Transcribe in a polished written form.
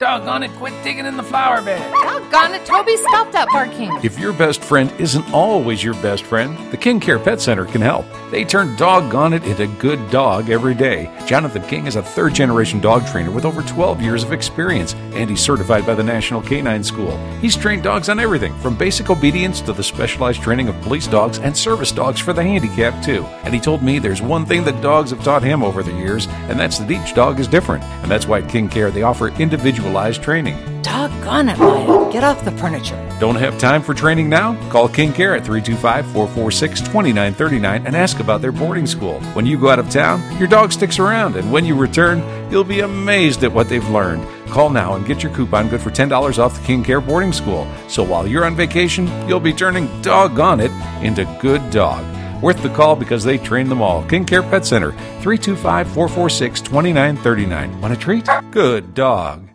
Doggone it, quit digging in the flower bed. Doggone it, Toby, stop that barking. If your best friend isn't always your best friend, the King Care Pet Center can help. They turn Doggone It into good dog every day. Jonathan King is a third-generation dog trainer with over 12 years of experience, and he's certified by the National Canine School. He's trained dogs on everything, from basic obedience to the specialized training of police dogs and service dogs for the handicapped, too. And he told me there's one thing that dogs have taught him over the years, and that's that each dog is different. And that's why at King Care they offer individualized training. Doggone it, Maya. Get off the furniture. Don't have time for training now? Call King Care at 325-446-2939 and ask about their boarding school. When you go out of town, your dog sticks around, and when you return, you'll be amazed at what they've learned. Call now and get your coupon good for $10 off the King Care boarding school. So while you're on vacation, you'll be turning Doggone It into good dog. Worth the call because they train them all. King Care Pet Center, 325-446-2939. Want a treat? Good dog.